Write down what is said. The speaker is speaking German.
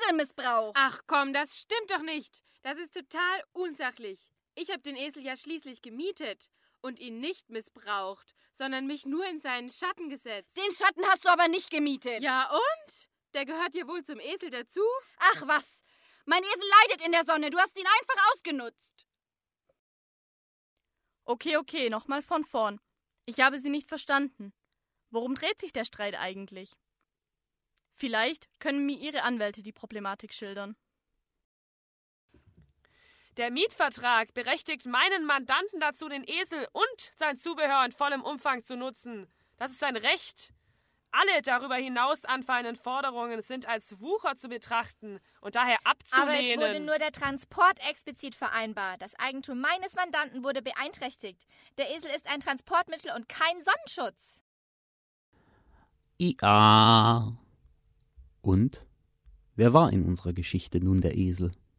Esel missbraucht. Ach komm, das stimmt doch nicht. Das ist total unsachlich. Ich habe den Esel ja schließlich gemietet und ihn nicht missbraucht, sondern mich nur in seinen Schatten gesetzt. Den Schatten hast du aber nicht gemietet. Ja und? Der gehört ja wohl zum Esel dazu? Ach was, mein Esel leidet in der Sonne. Du hast ihn einfach ausgenutzt. Okay, nochmal von vorn. Ich habe Sie nicht verstanden. Worum dreht sich der Streit eigentlich? Vielleicht können mir Ihre Anwälte die Problematik schildern. Der Mietvertrag berechtigt meinen Mandanten dazu, den Esel und sein Zubehör in vollem Umfang zu nutzen. Das ist sein Recht. Alle darüber hinaus anfallenden Forderungen sind als Wucher zu betrachten und daher abzulehnen. Aber es wurde nur der Transport explizit vereinbart. Das Eigentum meines Mandanten wurde beeinträchtigt. Der Esel ist ein Transportmittel und kein Sonnenschutz. Ja. Und? Wer war in unserer Geschichte nun der Esel?